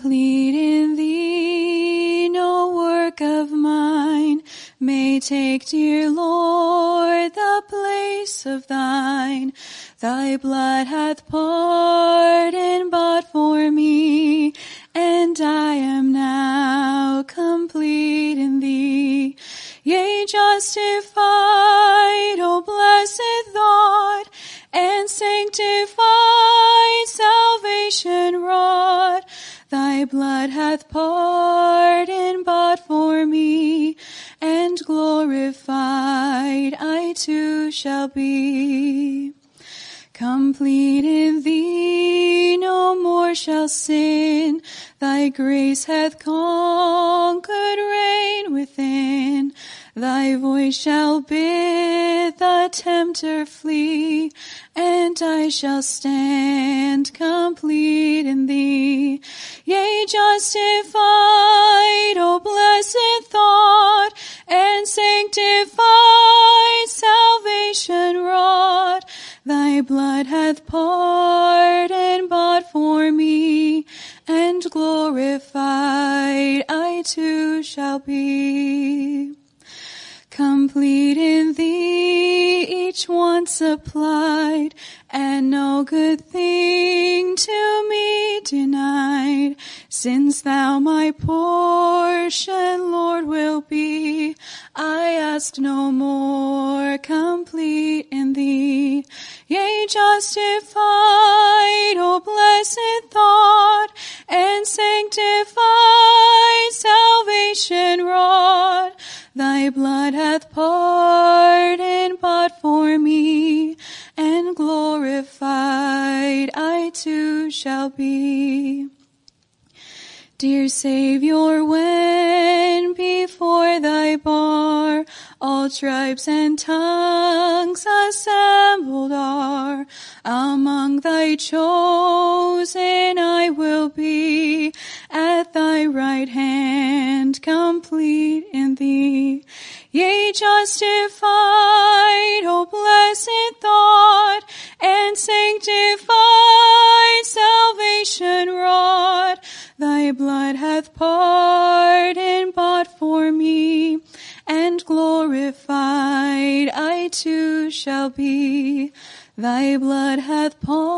complete in thee, no work of mine may take, dear Lord, the place of thine. Thy blood hath pardon bought for me, and I am now complete in thee. Yea, justified, O blessed thought, and sanctified, salvation wrought. Thy blood hath pardon bought for me, and glorified I too shall be. Complete in thee, no more shall sin. Thy grace hath conquered reign within. Thy voice shall bid the tempter flee, and I shall stand complete in thee. Yea, justified, O blessed thought, and sanctified, salvation wrought. Thy blood hath pardon bought for me, and glorified I too shall be. Complete in thee, each want supplied, and no good thing to me denied. Since thou my portion, Lord, will be, I ask no more, complete in thee. Yea, justified, O blessed thought, and sanctified, salvation wrought. Thy blood hath pardon bought for me, and glorified I too shall be. Dear Savior, when before thy bar all tribes and tongues assembled are, among thy chosen I will be, at thy right hand complete in thee. Yea, justified, O blessed thought, and sanctified, salvation wrought. Thy blood hath pardon bought for me, and glorified I too shall be. Thy blood hath pardon